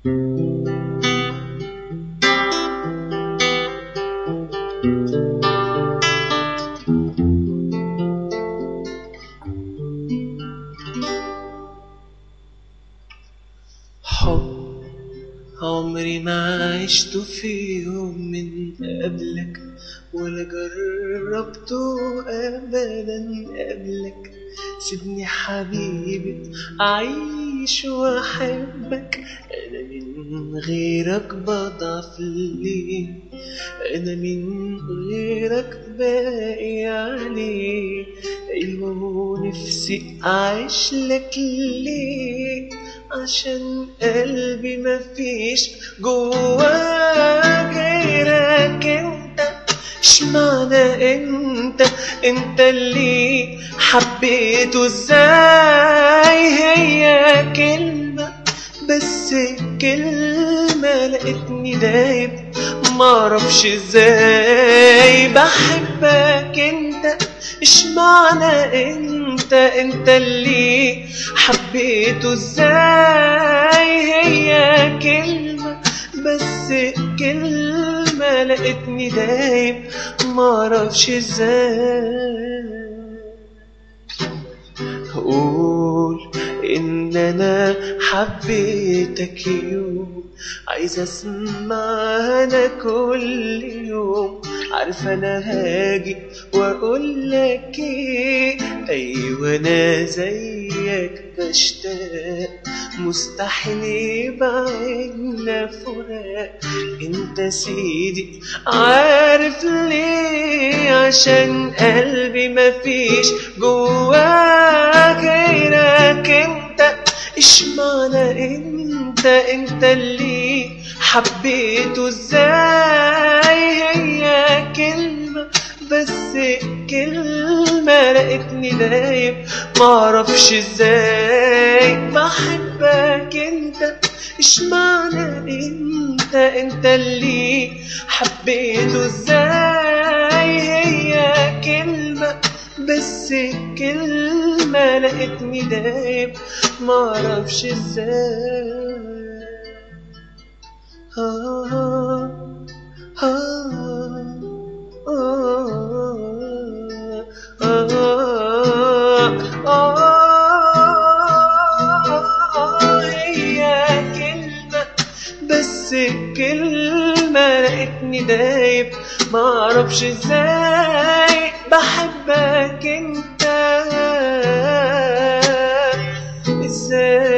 حب عمري ما عشت في يوم من قبلك، ولا جربته أبدا قبلك. سيبني حبيبي أعيش وأحبك، أنا من غيرك بضعف ليه؟ أنا من غيرك باقي عليه؟ أيوة نفسي أعيش لك ليه؟ عشان قلبي مفيش جواه غيرك انت. اشمعنى انت اللي حبيته ازاي؟ هي كلمة بس كلمة لقيتني دايب، معرفش ازاي بحبك انت. اشمعنى انت اللي حبيته ازاي؟ هي كلمة بس كلمة لقيتني دايب، معرفش ازاي. قول ان انا حبيتك يوم، عايز اسمع انا كل يوم. عارف انا هاجي واقول لك ايه؟ ايوه انا زيك بشتاق، مستحيل يبعدنا فراق. انت سيدي عارف ليه؟ عشان قلبي مفيش جواه غيرك انت. اشمعنى انت اللي حبيته ازاي؟ هي كلمة بس كلمة لقيتني دايب، معرفش ازاي بحبك انت. اشمعنى انت اللي حبيته ازاي؟ هي كلمة بس كلمة لقيتني دايب، معرفش ازاي. هي كلمة بس كلمة لقيتني دايب، معرفش ازاي بحبك انت. ازاي